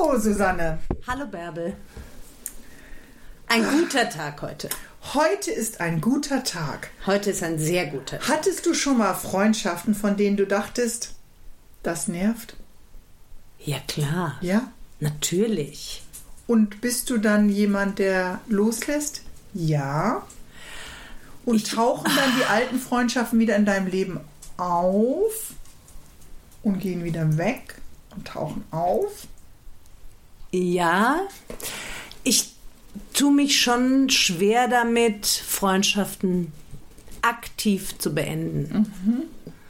Hallo Susanne. Hallo Bärbel. Ein guter Tag heute. Heute ist ein guter Tag. Heute ist ein sehr guter Tag. Hattest du schon mal Freundschaften, von denen du dachtest, das nervt? Ja, klar. Ja? Natürlich. Und bist du dann jemand, der loslässt? Ja. Und tauchen dann die alten Freundschaften wieder in deinem Leben auf und gehen wieder weg und tauchen auf? Ja. Ich tue mich schon schwer damit, Freundschaften aktiv zu beenden. Mhm.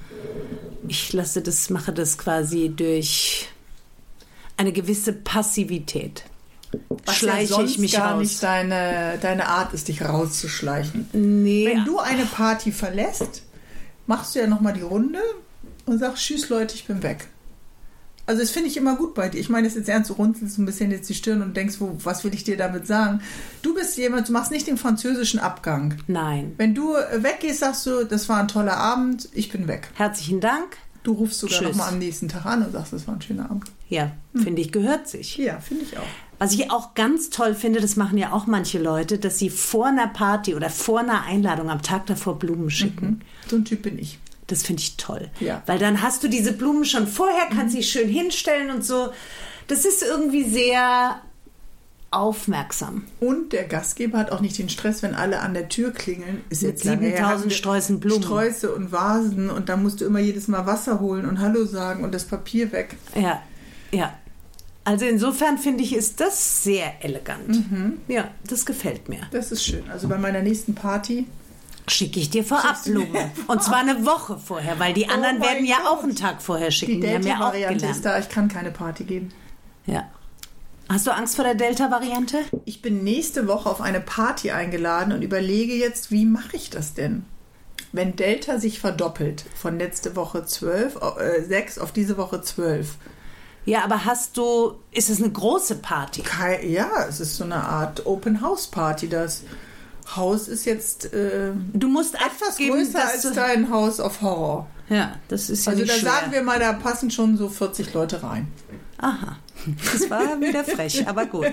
Ich mache das quasi durch eine gewisse Passivität. Was schleiche ja sonst ich mich gar raus. nicht deine Art ist, dich rauszuschleichen. Nee. Wenn du eine Party verlässt, machst du ja nochmal die Runde und sagst, tschüss Leute, ich bin weg. Also das finde ich immer gut bei dir. Ich meine das jetzt ernst, du runzelst ein bisschen jetzt die Stirn und denkst, was will ich dir damit sagen? Du bist jemand, du machst nicht den französischen Abgang. Nein. Wenn du weggehst, sagst du, das war ein toller Abend, ich bin weg. Herzlichen Dank. Du rufst sogar Tschüss. nochmal am nächsten Tag an und sagst, das war ein schöner Abend. Ja, finde ich, gehört sich. Ja, finde ich auch. Was ich auch ganz toll finde, das machen ja auch manche Leute, dass sie vor einer Party oder vor einer Einladung am Tag davor Blumen schicken. So ein Typ bin ich. Das finde ich toll. Ja. Weil dann hast du diese Blumen schon vorher, kannst sie schön hinstellen und so. Das ist irgendwie sehr aufmerksam. Und der Gastgeber hat auch nicht den Stress, wenn alle an der Tür klingeln. Ist Mit jetzt lange her, 7000 Sträußen Blumen. Sträuße und Vasen und da musst du immer jedes Mal Wasser holen und Hallo sagen und das Papier weg. Ja, ja. Also insofern finde ich, ist das sehr elegant. Mhm. Ja, das gefällt mir. Das ist schön. Also bei meiner nächsten Party schicke ich dir vorab Blumen. Und zwar eine Woche vorher, weil die anderen werden ja auch einen Tag vorher schicken. Die haben ja auch Delta-Variante gelernt. ist da. Ich kann keine Party geben. Ja. Hast du Angst vor der Delta-Variante? Ich bin nächste Woche auf eine Party eingeladen und überlege jetzt, wie mache ich das denn? Wenn Delta sich verdoppelt, von letzte Woche 6 auf diese Woche 12. Ja, aber ist es eine große Party? Ja, es ist so eine Art Open-House-Party. Das Haus ist jetzt du musst etwas geben, größer als dein Haus auf Horror. Ja, das ist ja also nicht da schwer. sagen wir mal, da passen schon so 40 Leute rein. Aha, das war wieder frech, aber gut.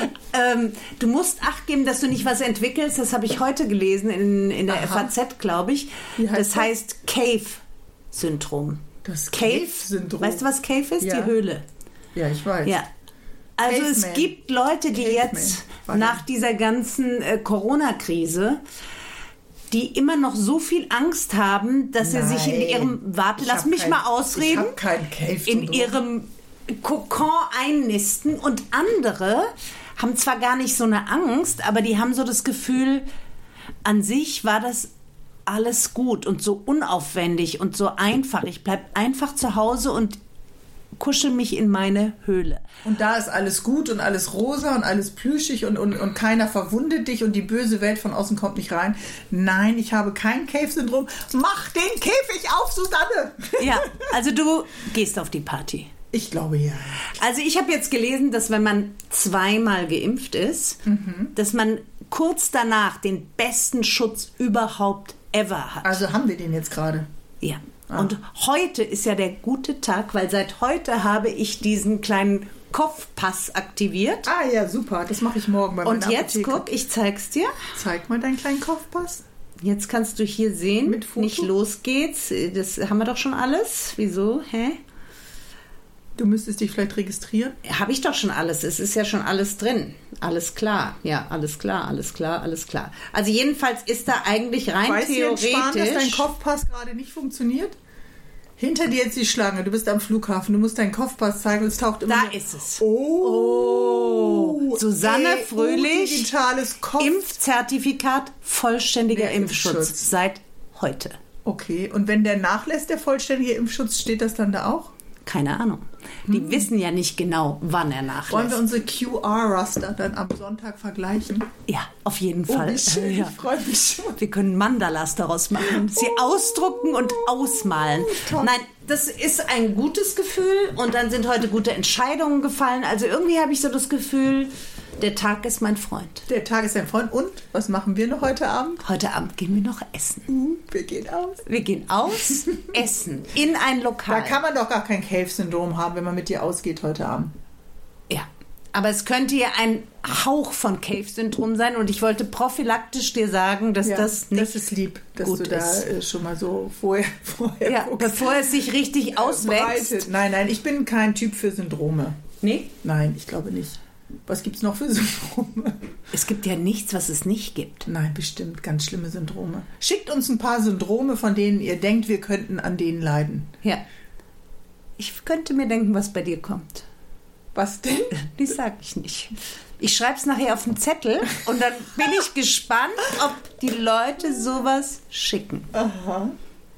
Du musst Acht geben, dass du nicht was entwickelst. Das habe ich heute gelesen in der FAZ, glaube ich. Das heißt Cave-Syndrom. Das Cave-Syndrom. Weißt du, was Cave ist? Ja. Die Höhle. Ja, ich weiß. Ja. Also Caveman. es gibt Leute, die jetzt nach dieser ganzen Corona-Krise, die immer noch so viel Angst haben, dass sie sich in ihrem, lass mich mal ausreden, ich habe kein Cave-Syndrom. in ihrem Kokon einnisten, und andere haben zwar gar nicht so eine Angst, aber die haben so das Gefühl, an sich war das alles gut und so unaufwendig und so einfach. Ich bleibe einfach zu Hause und kuschel mich in meine Höhle. Und da ist alles gut und alles rosa und alles plüschig und keiner verwundet dich und die böse Welt von außen kommt nicht rein. Nein, ich habe kein Cave-Syndrom. Mach den Käfig auf, Susanne! Ja, also du gehst auf die Party. Ich glaube, ja. Also ich habe jetzt gelesen, dass wenn man zweimal geimpft ist, dass man kurz danach den besten Schutz überhaupt ever hat. Also haben wir den jetzt gerade? Ja. Und heute ist ja der gute Tag, weil seit heute habe ich diesen kleinen Kopfpass aktiviert. Ah ja, super. Das mache ich morgen bei meiner Und jetzt Apotheke. guck, ich zeig's dir. Zeig mal deinen kleinen Kopfpass. Jetzt kannst du hier sehen, Mit Foto? nicht los geht's. Das haben wir doch schon alles. Wieso? Hä? Du müsstest dich vielleicht registrieren. Habe ich doch schon alles. Es ist ja schon alles drin. Alles klar. Ja, alles klar, alles klar, alles klar. Also jedenfalls ist da eigentlich rein Weißt theoretisch... du jetzt, Spahn, dass dein Kopfpass gerade nicht funktioniert? Hinter dir jetzt die Schlange. Du bist am Flughafen. Du musst deinen Kopfpass zeigen und es taucht immer... Da ist es. Oh! Susanne Fröhlich, digitales Impfzertifikat, vollständiger Impfschutz seit heute. Okay, und wenn der nachlässt, der vollständige Impfschutz, steht das dann da auch? Keine Ahnung. Die wissen ja nicht genau, wann er nachlässt. Wollen wir unsere QR-Raster dann am Sonntag vergleichen? Ja, auf jeden Fall. Wie schön, Ja. ich freue mich schon. Wir können Mandalas daraus machen, sie ausdrucken und ausmalen. Toll. Nein, das ist ein gutes Gefühl und dann sind heute gute Entscheidungen gefallen. Also irgendwie habe ich so das Gefühl, der Tag ist mein Freund. Der Tag ist dein Freund. Und was machen wir noch heute Abend? Heute Abend gehen wir noch essen. Wir gehen aus. Wir gehen aus, essen, in ein Lokal. Da kann man doch gar kein Cave-Syndrom haben, wenn man mit dir ausgeht heute Abend. Ja, Aber es könnte ja ein Hauch von Cave-Syndrom sein und ich wollte prophylaktisch dir sagen, dass das nicht das ist lieb, dass gut du da schon mal so vorher ja, guckst. bevor es sich richtig auswächst. Breitet. Nein, ich bin kein Typ für Syndrome. Nee? Nein, ich glaube nicht. Was gibt es noch für Syndrome? Es gibt ja nichts, was es nicht gibt. Nein, bestimmt ganz schlimme Syndrome. Schickt uns ein paar Syndrome, von denen ihr denkt, wir könnten an denen leiden. Ja. Ich könnte mir denken, was bei dir kommt. Was denn? Das sage ich nicht. Ich schreibe es nachher auf den Zettel und dann bin ich gespannt, ob die Leute sowas schicken. Aha.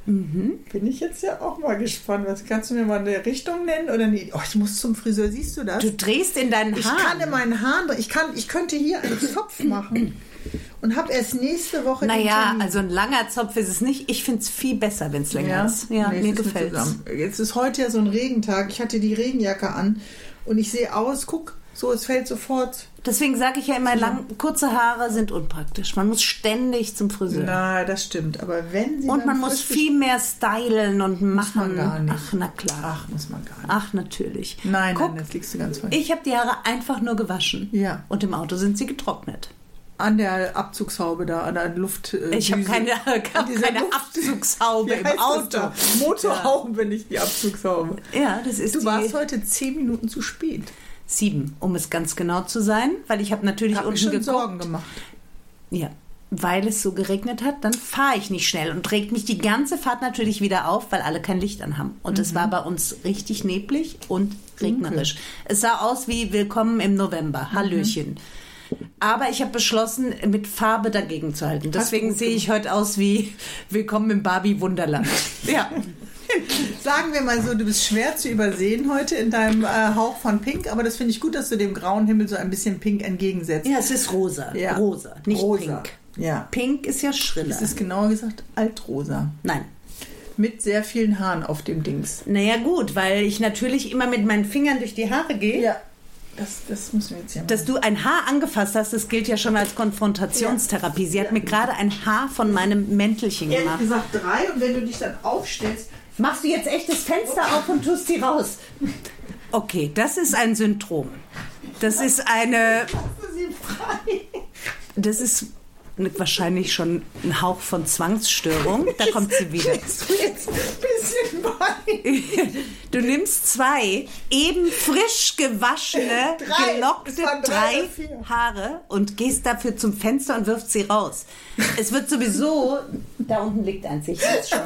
Bin ich jetzt ja auch mal gespannt. Was kannst du mir mal eine Richtung nennen oder nicht? Oh, ich muss zum Friseur, siehst du das? Du drehst in deinen Haaren. Ich kann in meinen Haaren, ich könnte hier einen Zopf machen und habe erst nächste Woche den Naja, Termin. also ein langer Zopf ist es nicht. Ich finde es viel besser, wenn es länger ist. Ja, Nee, mir es ist mit gefällt es. zusammen. Jetzt ist heute ja so ein Regentag. Ich hatte die Regenjacke an und ich sehe aus, guck, so, es fällt sofort. Deswegen sage ich ja immer, kurze Haare sind unpraktisch. Man muss ständig zum Friseur. Na, das stimmt. Aber wenn sie Und dann man muss frisch viel mehr stylen und machen. man gar nicht. Ach, na klar. Ach, muss man gar nicht. Ach, natürlich. Nein, Guck, das liegst du ganz falsch. ich habe die Haare einfach nur gewaschen. Ja. Und im Auto sind sie getrocknet. An der Abzugshaube da, an der Luft. Ich habe keine Luft- Abzugshaube Wie im heißt das Auto. da? Motorhaube, nicht die Abzugshaube. Ja, das ist Du die warst heute 10 Minuten zu spät. 7, um es ganz genau zu sein, weil ich habe natürlich Ich habe mir unten schon geguckt. Sorgen gemacht. Ja, weil es so geregnet hat, dann fahre ich nicht schnell und regt mich die ganze Fahrt natürlich wieder auf, weil alle kein Licht anhaben. Und es war bei uns richtig neblig und regnerisch. Es sah aus wie Willkommen im November. Hallöchen. Aber ich habe beschlossen, mit Farbe dagegen zu halten. Deswegen sehe ich heute aus wie Willkommen im Barbie-Wunderland. Ja. Sagen wir mal so, du bist schwer zu übersehen heute in deinem Hauch von Pink, aber das finde ich gut, dass du dem grauen Himmel so ein bisschen Pink entgegensetzt. Ja, es ist rosa. Ja. Rosa, nicht Rosa. pink. Ja. Pink ist ja schriller. Es ist genauer gesagt altrosa. Nein. Mit sehr vielen Haaren auf dem Dings. Naja gut, weil ich natürlich immer mit meinen Fingern durch die Haare gehe. Ja. Das müssen wir jetzt hier machen. Dass du ein Haar angefasst hast, das gilt ja schon als Konfrontationstherapie. Sie hat mir gerade ein Haar von meinem Mäntelchen Ehrlich gemacht. gesagt 3 und wenn du dich dann aufstellst, Machst du jetzt echt das Fenster auf und tust sie raus? Okay, das ist ein Syndrom. Das ist eine... machst du sie frei. Das ist wahrscheinlich schon ein Hauch von Zwangsstörung. Da kommt sie wieder. Kriegst du jetzt ein bisschen bei? Du nimmst 2 eben frisch gewaschene, 3. gelockte Es waren 3 3 oder 4. Haare und gehst dafür zum Fenster und wirfst sie raus. Es wird sowieso... Da unten liegt eins. Ich weiß schon.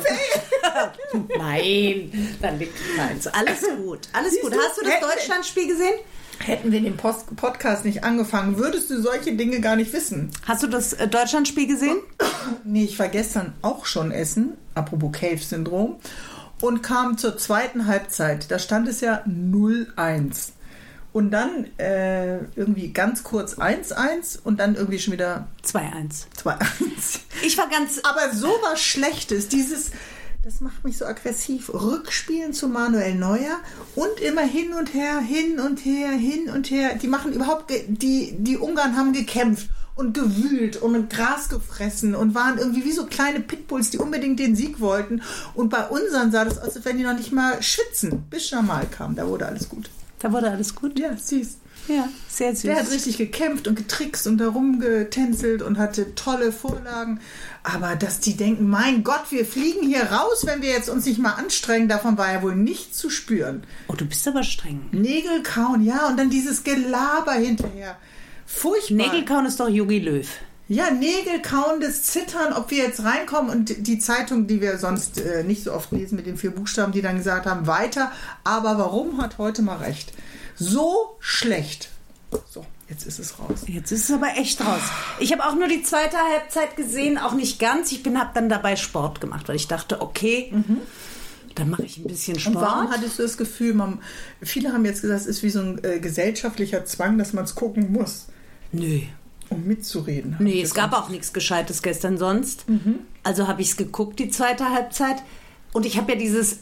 Nein, da liegt keins. Alles gut. Alles Siehst gut. du? Hast du das Deutschlandspiel gesehen? Hätten wir den Podcast nicht angefangen, würdest du solche Dinge gar nicht wissen. Hast du das Deutschlandspiel gesehen? Nee, ich war gestern auch schon essen, apropos Cave-Syndrom, und kam zur zweiten Halbzeit. Da stand es ja 0-1. Und dann irgendwie ganz kurz 1-1 und dann irgendwie schon wieder 2-1. 2-1. Ich war ganz... Aber so was Schlechtes, das macht mich so aggressiv. Rückspielen zu Manuel Neuer und immer hin und her, hin und her, hin und her. Die machen überhaupt, die Ungarn haben gekämpft und gewühlt und Gras gefressen und waren irgendwie wie so kleine Pitbulls, die unbedingt den Sieg wollten. Und bei unseren sah das aus, als wenn die noch nicht mal schwitzen, bis Jamal kam. Da wurde alles gut. Da wurde alles gut? Ja, süß. Ja, sehr süß. Der hat richtig gekämpft und getrickst und da rumgetänzelt und hatte tolle Vorlagen. Aber dass die denken, mein Gott, wir fliegen hier raus, wenn wir jetzt uns nicht mal anstrengen, davon war ja wohl nichts zu spüren. Oh, du bist aber streng. Nägel kauen, ja, und dann dieses Gelaber hinterher. Furchtbar. Nägelkauen ist doch Jogi Löw. Ja, Nägel kauen, das Zittern, ob wir jetzt reinkommen und die Zeitung, die wir sonst nicht so oft lesen mit den 4 Buchstaben, die dann gesagt haben, weiter, aber warum hat heute mal recht? So schlecht. So, jetzt ist es raus. Jetzt ist es aber echt raus. Ich habe auch nur die zweite Halbzeit gesehen, auch nicht ganz. Ich habe dann dabei Sport gemacht, weil ich dachte, okay, dann mache ich ein bisschen Sport. Und warum hattest du das Gefühl, viele haben jetzt gesagt, es ist wie so ein gesellschaftlicher Zwang, dass man es gucken muss, Nö. um mitzureden. Nee, es gab auch nichts Gescheites gestern sonst. Also habe ich es geguckt, die zweite Halbzeit. Und ich habe ja dieses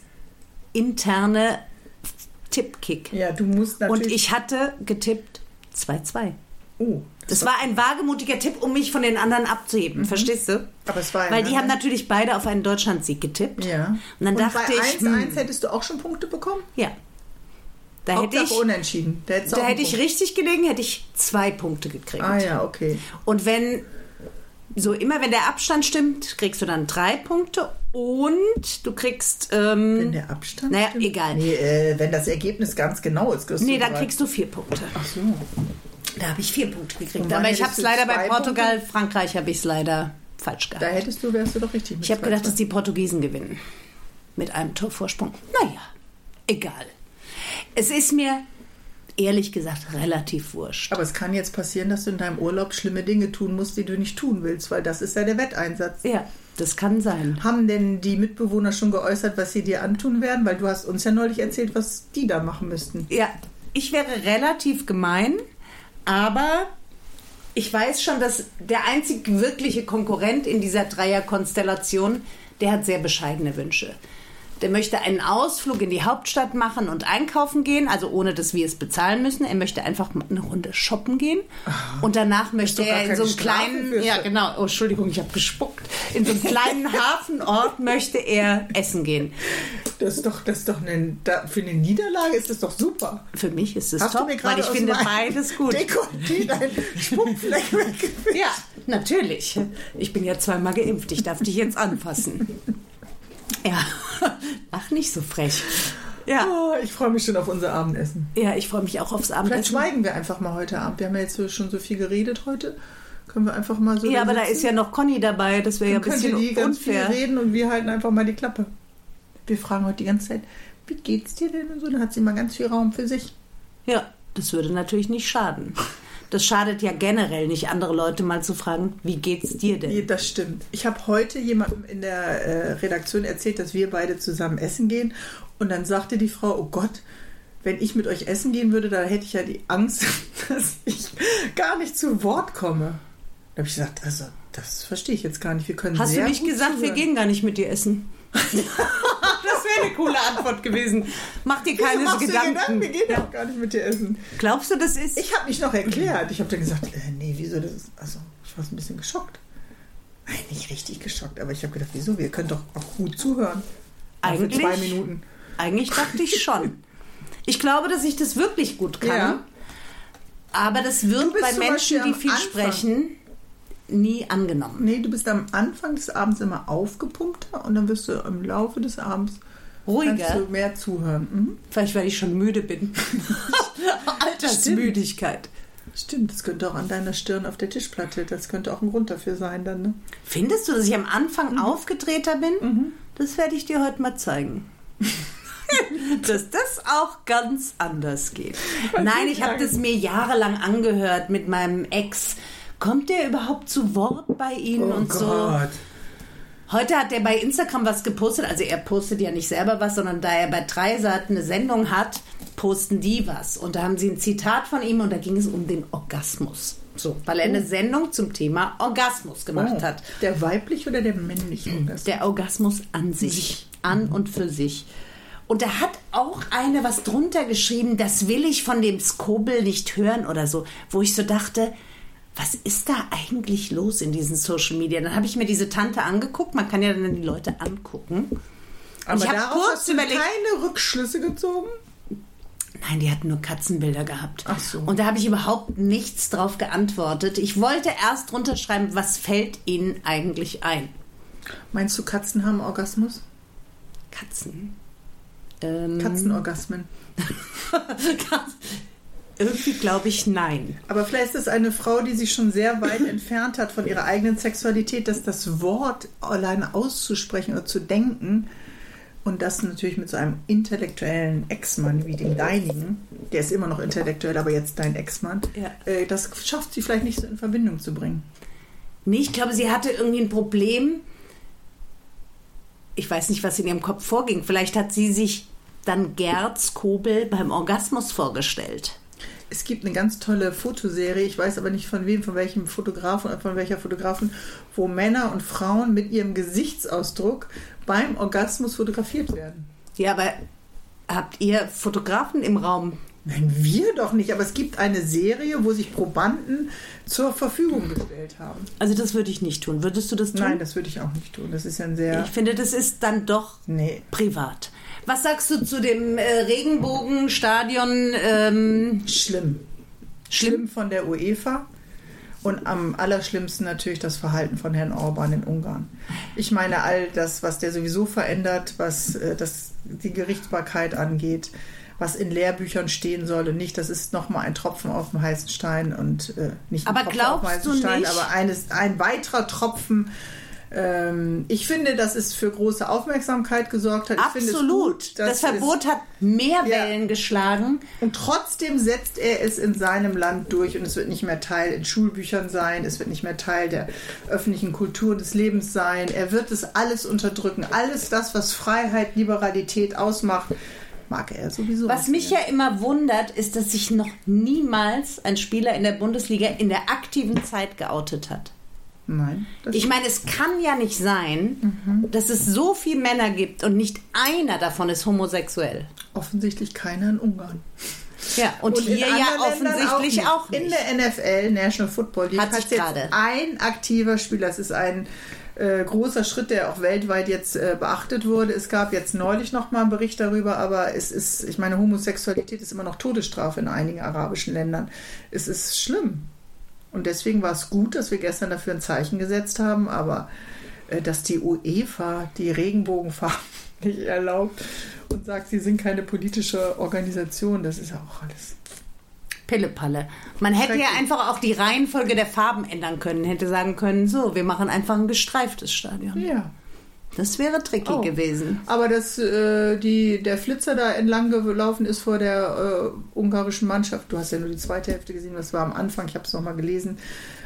interne Tippkick. Ja, du musst natürlich... Und ich hatte getippt 2-2. Oh. Das war ein wagemutiger Tipp, um mich von den anderen abzuheben. Verstehst du? Aber es war Weil die haben natürlich beide auf einen Deutschlandsieg getippt. Ja. Und dann dachte bei ich... 1-1 hättest du auch schon Punkte bekommen? Ja. Da hätte Hauptsache unentschieden. Da hätte ich richtig gelegen, hätte ich 2 Punkte gekriegt. Ah ja, okay. Und wenn der Abstand stimmt, kriegst du dann 3 Punkte und du kriegst... wenn der Abstand stimmt? Egal. Nee, wenn das Ergebnis ganz genau ist, kriegst du dann kriegst du 4 Punkte. Ach so. Da habe ich 4 Punkte gekriegt. Aber ich habe es leider bei Portugal, Frankreich habe ich es leider falsch gehabt. Da wärst du doch richtig mit. Ich habe gedacht, dass die Portugiesen gewinnen. Mit einem Torvorsprung. Naja, egal. Es ist mir... ehrlich gesagt, relativ wurscht. Aber es kann jetzt passieren, dass du in deinem Urlaub schlimme Dinge tun musst, die du nicht tun willst, weil das ist ja der Wetteinsatz. Ja, das kann sein. Haben denn die Mitbewohner schon geäußert, was sie dir antun werden? Weil du hast uns ja neulich erzählt, was die da machen müssten. Ja, ich wäre relativ gemein, aber ich weiß schon, dass der einzig wirkliche Konkurrent in dieser Dreierkonstellation, der hat sehr bescheidene Wünsche. Der möchte einen Ausflug in die Hauptstadt machen und einkaufen gehen, also ohne, dass wir es bezahlen müssen. Er möchte einfach mal eine Runde shoppen gehen. Und danach möchte er in so einem kleinen... Ja, genau. Oh, Entschuldigung, ich habe gespuckt. In so einem kleinen Hafenort möchte er essen gehen. Das ist doch für eine Niederlage ist das doch super. Für mich ist es top, weil ich finde beides gut. Dekolleté dein Spuckfleck weggefischt. Ja, natürlich. Ich bin ja 2-mal geimpft. Ich darf dich jetzt anfassen. Ja, ach, nicht so frech. Ja. Oh, ich freue mich schon auf unser Abendessen. Ja, ich freue mich auch aufs Abendessen. Vielleicht schweigen wir einfach mal heute Abend. Wir haben ja jetzt schon so viel geredet heute. Können wir einfach mal so... Ja, aber da ist ja noch Conny dabei. Das wäre ja ein bisschen die ganz unfair. Viel reden und wir halten einfach mal die Klappe. Wir fragen heute die ganze Zeit, wie geht's dir denn? Und so, dann hat sie mal ganz viel Raum für sich. Ja, das würde natürlich nicht schaden. Das schadet ja generell nicht, andere Leute mal zu fragen, wie geht's dir denn? Nee, das stimmt. Ich habe heute jemandem in der Redaktion erzählt, dass wir beide zusammen essen gehen. Und dann sagte die Frau, oh Gott, wenn ich mit euch essen gehen würde, dann hätte ich ja die Angst, dass ich gar nicht zu Wort komme. Da habe ich gesagt, also das verstehe ich jetzt gar nicht. Wir können Hast sehr du nicht gut gesagt, zuhören. wir gehen gar nicht mit dir essen? Das wäre eine coole Antwort gewesen. Mach dir keine Gedanken. Wir gehen auch gar nicht mit dir essen. Glaubst du, das ist... Ich habe mich noch erklärt. Ich habe dann gesagt, nee, wieso das ist... Also, ich war so ein bisschen geschockt. Nein, nicht richtig geschockt, aber ich habe gedacht, wieso? Wir können doch auch gut zuhören. Eigentlich, für 2 Minuten. Eigentlich dachte ich schon. Ich glaube, dass ich das wirklich gut kann. Ja. Aber das wird bei Menschen, die viel sprechen, nie angenommen. Nee, du bist am Anfang des Abends immer aufgepumpter und dann wirst du im Laufe des Abends ruhiger. Kannst du mehr zuhören. Mhm. Vielleicht, weil ich schon müde bin. Altersmüdigkeit. Stimmt, das könnte auch an deiner Stirn auf der Tischplatte, das könnte auch ein Grund dafür sein dann, ne? Findest du, dass ich am Anfang aufgedrehter bin? Mhm. Das werde ich dir heute mal zeigen. Dass das auch ganz anders geht. Nein, ich habe das mir jahrelang angehört mit meinem Ex. Kommt der überhaupt zu Wort bei Ihnen und Gott. so? Heute hat er bei Instagram was gepostet. Also er postet ja nicht selber was, sondern da er bei Dreisat eine Sendung hat, posten die was. Und da haben sie ein Zitat von ihm und da ging es um den Orgasmus. So, weil er eine Sendung zum Thema Orgasmus gemacht hat. Der weibliche oder der männliche Orgasmus? Der Orgasmus an sich. An und für sich. Und da hat auch eine was drunter geschrieben, das will ich von dem Skobel nicht hören oder so. Wo ich so dachte, was ist da eigentlich los in diesen Social Media? Dann habe ich mir diese Tante angeguckt. Man kann ja dann die Leute angucken. Aber ich habe darauf kurz hast du überlegt, keine Rückschlüsse gezogen? Nein, die hatten nur Katzenbilder gehabt. Ach so. Und da habe ich überhaupt nichts drauf geantwortet. Ich wollte erst drunter schreiben, was fällt Ihnen eigentlich ein? Meinst du, Katzen haben Orgasmus? Katzen? Katzenorgasmen. Irgendwie glaube ich, nein. Aber vielleicht ist es eine Frau, die sich schon sehr weit entfernt hat von ihrer eigenen Sexualität, dass das Wort alleine auszusprechen oder zu denken und das natürlich mit so einem intellektuellen Ex-Mann wie dem deinigen, der ist immer noch intellektuell, aber jetzt dein Ex-Mann, Ja. Das schafft sie vielleicht nicht so in Verbindung zu bringen. Nee, ich glaube, sie hatte irgendwie ein Problem. Ich weiß nicht, was in ihrem Kopf vorging. Vielleicht hat sie sich dann Gerd Skobel beim Orgasmus vorgestellt. Es gibt eine ganz tolle Fotoserie, ich weiß aber nicht von wem, von welchem Fotografen oder von welcher Fotografin, wo Männer und Frauen mit ihrem Gesichtsausdruck beim Orgasmus fotografiert werden. Ja, aber habt ihr Fotografen im Raum? Nein, wir doch nicht, aber es gibt eine Serie, wo sich Probanden zur Verfügung gestellt haben. Also das würde ich nicht tun. Würdest du das tun? Nein, das würde ich auch nicht tun. Das ist ja ein sehr... Ich finde, das ist dann doch privat. Was sagst du zu dem Regenbogenstadion? Schlimm von der UEFA. Und am allerschlimmsten natürlich das Verhalten von Herrn Orban in Ungarn. Ich meine, all das, was der sowieso verändert, was die Gerichtsbarkeit angeht, was in Lehrbüchern stehen soll und nicht, das ist nochmal ein Tropfen auf dem heißen Stein und nicht ein aber Tropfen auf dem heißen Stein, nicht? aber ein weiterer Tropfen. Ich finde, dass es für große Aufmerksamkeit gesorgt hat. Absolut. Ich finde es gut, das Verbot hat mehr Wellen geschlagen. Und trotzdem setzt er es in seinem Land durch und es wird nicht mehr Teil in Schulbüchern sein, es wird nicht mehr Teil der öffentlichen Kultur des Lebens sein. Er wird es alles unterdrücken. Alles das, was Freiheit, Liberalität ausmacht, mag er sowieso. Was mich ja immer wundert, ist, dass sich noch niemals ein Spieler in der Bundesliga in der aktiven Zeit geoutet hat. Nein. Ich meine, es kann ja nicht sein, dass es so viele Männer gibt und nicht einer davon ist homosexuell. Offensichtlich keiner in Ungarn. Ja, und hier ja offensichtlich auch nicht. In der NFL, National Football League, hat jetzt ein aktiver Spieler. Das ist ein großer Schritt, der auch weltweit jetzt beachtet wurde. Es gab jetzt neulich noch mal einen Bericht darüber, aber es ist, ich meine, Homosexualität ist immer noch Todesstrafe in einigen arabischen Ländern. Es ist schlimm. Und deswegen war es gut, dass wir gestern dafür ein Zeichen gesetzt haben, aber dass die UEFA die Regenbogenfarben nicht erlaubt und sagt, sie sind keine politische Organisation, das ist auch alles Pillepalle. Man hätte ja einfach auch die Reihenfolge der Farben ändern können, hätte sagen können, so, wir machen einfach ein gestreiftes Stadion. Ja. Das wäre tricky gewesen. Aber dass der Flitzer da entlang gelaufen ist vor der ungarischen Mannschaft, du hast ja nur die zweite Hälfte gesehen, das war am Anfang, ich habe es nochmal gelesen,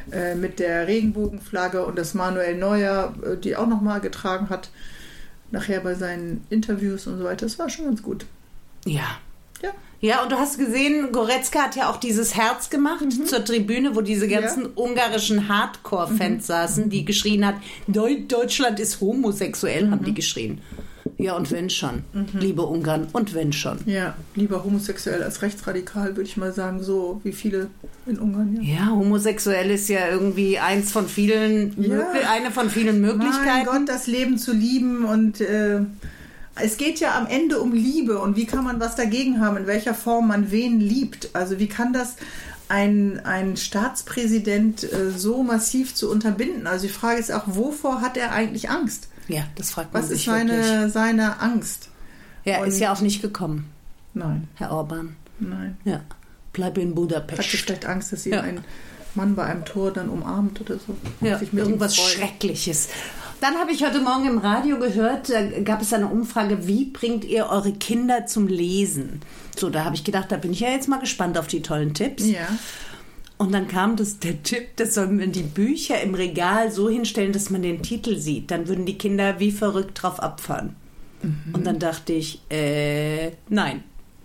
mit der Regenbogenflagge und das Manuel Neuer, die auch nochmal getragen hat, nachher bei seinen Interviews und so weiter, das war schon ganz gut. Ja. Ja. Ja, und du hast gesehen, Goretzka hat ja auch dieses Herz gemacht zur Tribüne, wo diese ganzen ungarischen Hardcore-Fans saßen, die geschrien hat, Deutschland ist homosexuell, haben die geschrien. Ja, und wenn schon, liebe Ungarn, und wenn schon. Ja, lieber homosexuell als rechtsradikal, würde ich mal sagen, so wie viele in Ungarn. Ja, ja, homosexuell ist ja irgendwie eine von vielen Möglichkeiten. Mein Gott, das Leben zu lieben und es geht ja am Ende um Liebe und wie kann man was dagegen haben, in welcher Form man wen liebt. Also wie kann das ein Staatspräsident so massiv zu unterbinden? Also die Frage ist auch, wovor hat er eigentlich Angst? Ja, das fragt man sich wirklich. Was ist seine Angst? Er ist ja auch nicht gekommen. Nein. Herr Orban. Nein. Ja, bleib in Budapest. Hat sie vielleicht Angst, dass ihn ein Mann bei einem Tor dann umarmt oder so? Ja, irgendwas Schreckliches. Dann habe ich heute Morgen im Radio gehört, da gab es eine Umfrage, wie bringt ihr eure Kinder zum Lesen? So, da habe ich gedacht, da bin ich ja jetzt mal gespannt auf die tollen Tipps. Ja. Und dann kam der Tipp, das soll man die Bücher im Regal so hinstellen, dass man den Titel sieht. Dann würden die Kinder wie verrückt drauf abfahren. Und dann dachte ich, nein.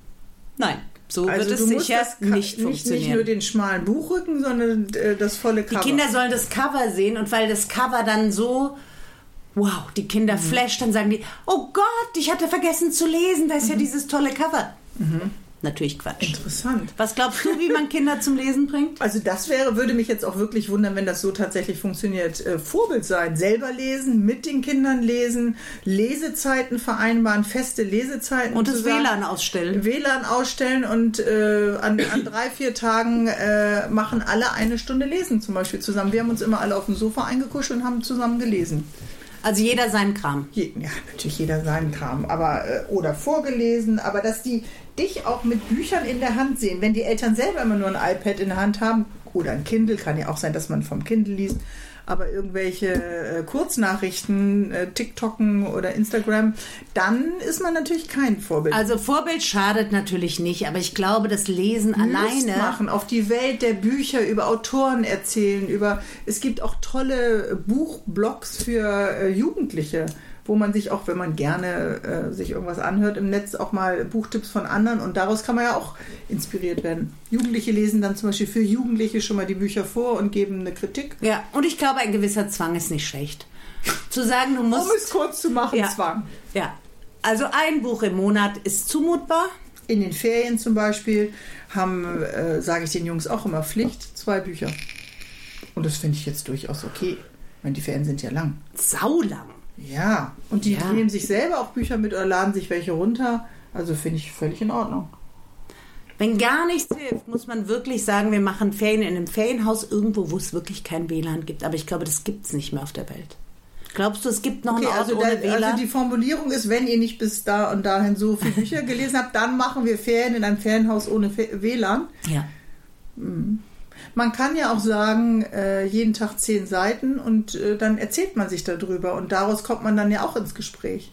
So wird es sicher nicht funktionieren. Nicht nur den schmalen Buchrücken, sondern das volle Cover. Die Kinder sollen das Cover sehen und weil das Cover dann so, wow, die Kinder flasht, dann sagen die, oh Gott, ich hatte vergessen zu lesen, da ist ja dieses tolle Cover. Natürlich Quatsch. Interessant. Was glaubst du, wie man Kinder zum Lesen bringt? Also das würde mich jetzt auch wirklich wundern, wenn das so tatsächlich funktioniert. Vorbild sein, selber lesen, mit den Kindern lesen, Lesezeiten vereinbaren, feste Lesezeiten. Und das WLAN ausstellen. WLAN ausstellen und an 3-4 Tagen machen alle 1 Stunde Lesen zum Beispiel zusammen. Wir haben uns immer alle auf dem Sofa eingekuschelt und haben zusammen gelesen. Also jeder seinen Kram. Ja, natürlich jeder seinen Kram, aber oder vorgelesen, aber dass die dich auch mit Büchern in der Hand sehen, wenn die Eltern selber immer nur ein iPad in der Hand haben oder ein Kindle, kann ja auch sein, dass man vom Kindle liest, aber irgendwelche Kurznachrichten, TikToken oder Instagram, dann ist man natürlich kein Vorbild. Also Vorbild schadet natürlich nicht, aber ich glaube, das Lesen alleine... Lust machen, auf die Welt der Bücher, über Autoren erzählen, es gibt auch tolle Buchblogs für Jugendliche, wo man sich auch, wenn man gerne sich irgendwas anhört im Netz, auch mal Buchtipps von anderen und daraus kann man ja auch inspiriert werden. Jugendliche lesen dann zum Beispiel für Jugendliche schon mal die Bücher vor und geben eine Kritik. Ja, und ich glaube, ein gewisser Zwang ist nicht schlecht. Zu sagen, du musst... Um es kurz zu machen, Zwang. Ja, also ein Buch im Monat ist zumutbar. In den Ferien zum Beispiel sage ich den Jungs auch immer, Pflicht, 2 Bücher. Und das finde ich jetzt durchaus okay. Ich meine, die Ferien sind ja lang. Saulang. Ja, und die nehmen sich selber auch Bücher mit oder laden sich welche runter. Also finde ich völlig in Ordnung. Wenn gar nichts hilft, muss man wirklich sagen, wir machen Ferien in einem Ferienhaus irgendwo, wo es wirklich kein WLAN gibt. Aber ich glaube, das gibt es nicht mehr auf der Welt. Glaubst du, es gibt noch einen Ort ohne WLAN? Also die Formulierung ist, wenn ihr nicht bis da und dahin so viele Bücher gelesen habt, dann machen wir Ferien in einem Ferienhaus ohne WLAN. Ja. Man kann ja auch sagen, jeden Tag 10 Seiten und dann erzählt man sich darüber und daraus kommt man dann ja auch ins Gespräch.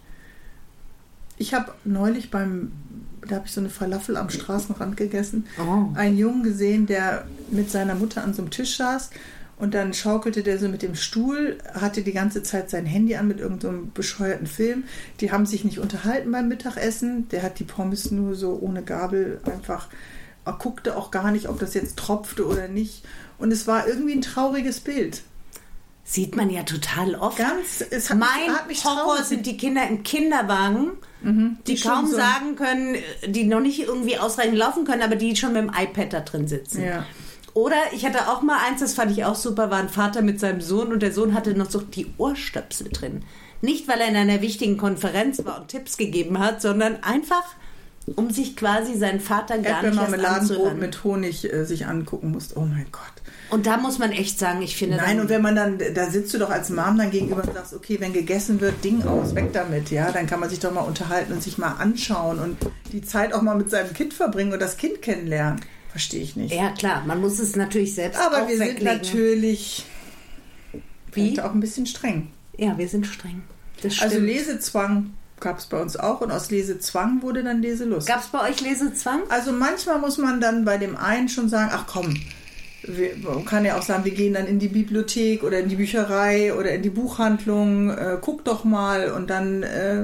Ich habe neulich da habe ich so eine Falafel am Straßenrand gegessen, einen Jungen gesehen, der mit seiner Mutter an so einem Tisch saß und dann schaukelte der so mit dem Stuhl, hatte die ganze Zeit sein Handy an mit irgendeinem bescheuerten Film. Die haben sich nicht unterhalten beim Mittagessen, der hat die Pommes nur so ohne Gabel einfach, guckte auch gar nicht, ob das jetzt tropfte oder nicht und es war irgendwie ein trauriges Bild. Sieht man ja total oft. Mein Horror sind die Kinder im Kinderwagen, die kaum sagen können, die noch nicht irgendwie ausreichend laufen können, aber die schon mit dem iPad da drin sitzen. Ja. Oder ich hatte auch mal eins, das fand ich auch super, war ein Vater mit seinem Sohn und der Sohn hatte noch so die Ohrstöpsel drin. Nicht, weil er in einer wichtigen Konferenz war und Tipps gegeben hat, sondern einfach, um sich quasi seinen Vater gar nicht erst Marmeladenbrot mit Honig sich angucken musste. Oh mein Gott. Und da muss man echt sagen, ich finde... Nein, und wenn man dann, da sitzt du doch als Mom dann gegenüber und sagst, okay, wenn gegessen wird, Ding aus, weg damit, ja, dann kann man sich doch mal unterhalten und sich mal anschauen und die Zeit auch mal mit seinem Kind verbringen und das Kind kennenlernen. Verstehe ich nicht. Ja, klar, man muss es natürlich selbst aber auch wir weglegen. sind natürlich auch ein bisschen streng. Ja, wir sind streng. Das stimmt. Also Lesezwang gab es bei uns auch und aus Lesezwang wurde dann Leselust. Gab es bei euch Lesezwang? Also manchmal muss man dann bei dem einen schon sagen, ach komm, man kann ja auch sagen, wir gehen dann in die Bibliothek oder in die Bücherei oder in die Buchhandlung, guck doch mal und dann,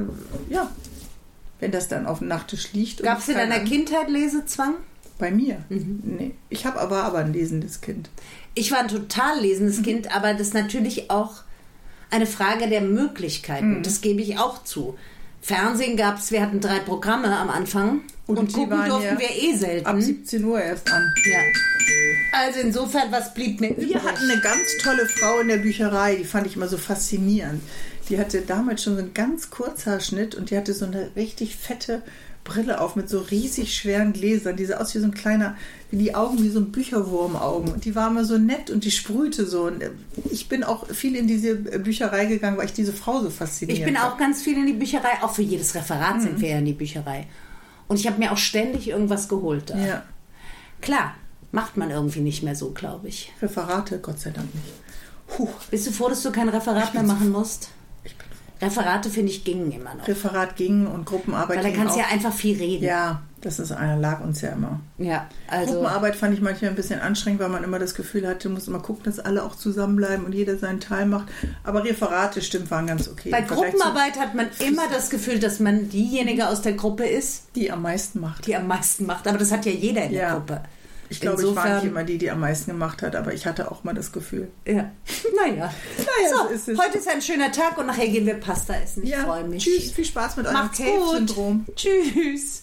wenn das dann auf dem Nachttisch liegt. Gab es in deiner Kindheit Lesezwang? Bei mir? Nee. Ich habe aber ein lesendes Kind. Ich war ein total lesendes Kind, aber das ist natürlich auch eine Frage der Möglichkeiten. Das gebe ich auch zu. Fernsehen gab es, wir hatten 3 Programme am Anfang und gucken durften wir selten. Ab 17 Uhr erst an. Ja. Also insofern, was blieb mir übrig? Wir hatten eine ganz tolle Frau in der Bücherei, die fand ich immer so faszinierend. Die hatte damals schon so einen ganz Kurzhaarschnitt und die hatte so eine richtig fette Brille auf mit so riesig schweren Gläsern. Die sah aus wie so ein kleiner, wie die Augen, wie so ein Bücherwurmaugen. Und die war immer so nett und die sprühte so. Und ich bin auch viel in diese Bücherei gegangen, weil ich diese Frau so fasziniert habe. Ich bin auch ganz viel in die Bücherei. Auch für jedes Referat sind wir ja in die Bücherei. Und ich habe mir auch ständig irgendwas geholt da. Ja. Klar, macht man irgendwie nicht mehr so, glaube ich. Referate, Gott sei Dank nicht. Bist du froh, dass du kein Referat mehr machen musst? Referate, finde ich, gingen immer noch. Referat gingen und Gruppenarbeit. Weil da kannst du ja einfach viel reden. Ja, das ist lag uns ja immer. Ja, also Gruppenarbeit fand ich manchmal ein bisschen anstrengend, weil man immer das Gefühl hatte, du musst immer gucken, dass alle auch zusammenbleiben und jeder seinen Teil macht. Aber Referate, stimmt, waren ganz okay. Bei Gruppenarbeit hat man immer das Gefühl, dass man diejenige aus der Gruppe ist, die am meisten macht. Aber das hat ja jeder in der Gruppe. Ich glaube, ich war nicht immer die am meisten gemacht hat, aber ich hatte auch mal das Gefühl. Ja. Naja, so ist es. Heute ist ein schöner Tag und nachher gehen wir Pasta essen. Ich freue mich. Tschüss, viel Spaß mit eurem Cave-Syndrom. Tschüss.